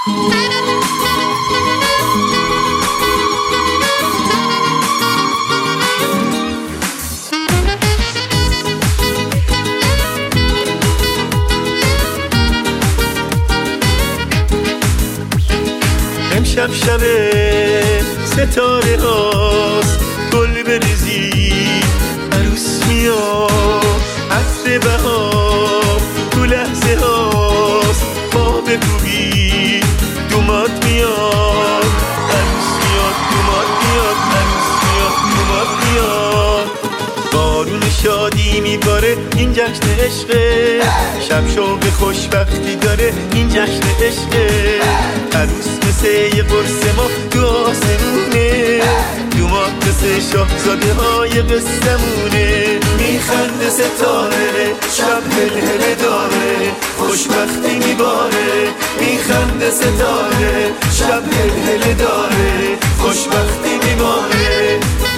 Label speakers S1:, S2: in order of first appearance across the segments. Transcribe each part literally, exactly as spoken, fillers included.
S1: امشب شب ستاره هاست، گل بریزی عروس میاد، عطر بهار تو لحظه هاست، ما بکوبی دومات میاد، عروس میاد دومات میاد، عروس میاد دومات میاد. بارون شادی میباره این جشن عشقه، شب شوق خوشبختی داره این جشن عشقه. عروس مثل یه قرص ما تو آسمونه، دومات مثل شاهزاده های قصه‌مونه. میخنده ستاره شب هلهله داره، خوشبختی میباره. میخنده ستاره شب هلهله داره، خوشبختی میباره.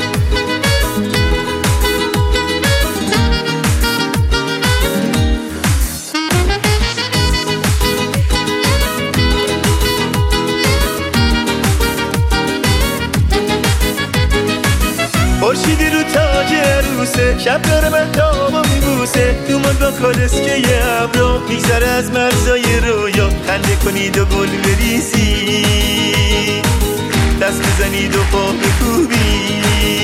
S1: خورشیدی رو تاج عروسه، شب داره من تابا میبوسه. دومات با کالسکه یه ابرا میگذره از مرزای رویا. خنده کنید و گل بریزی، دست بزنید و پا بکوبی.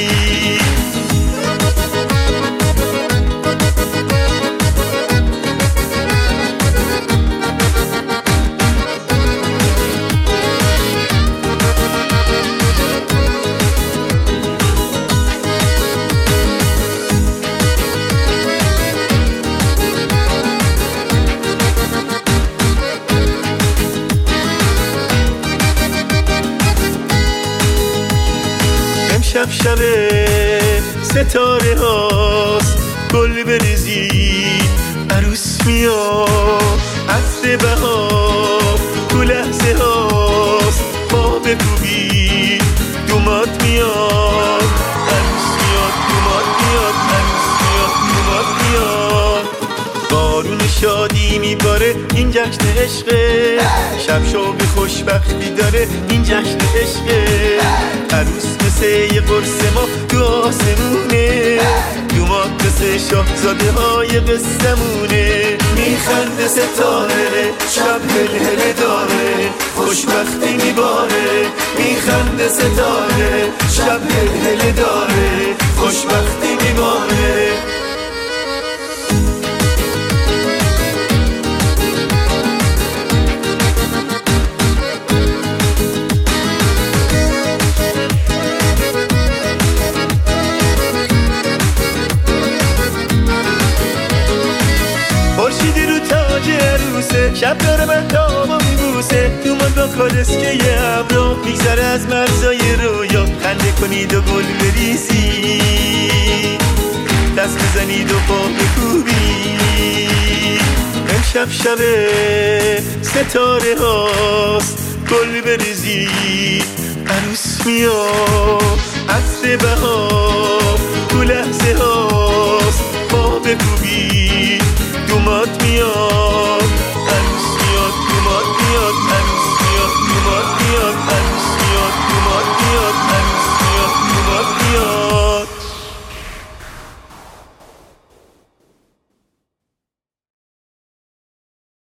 S1: شب شب ستاره هاست، گل بریزی عروس میاد، عطر بهار تو لحظه هاست، ما بکوبی دومات میاد، عروس میاد دومات میاد، عروس میاد دومات میاد. بارون شادی میباره این جشن عشقه، شب شوق خوشبختی داره این جشن عشقه. عروس مثل یه قرص ما تو آسمونه، دومات مثل شاهزاده های قصه‌مونه. میخنده ستاره شب هلهله داره، خوشبختی میباره. میخنده ستاره شب هلهله داره، خوشبختی میباره. خورشیدی رو تاج عروسه، شب داره من تابا میبوسه. دومات با کالسکه یه ابرا میگذره از مرزای رویا. خنده کنید و گل بریزی، دست بزنید و پا بکوبی. امشب شب ستاره هاست، گل بریزی عروس میاد، عطر بهار تو لحظه هاست، ما بکوبی دومات میاد.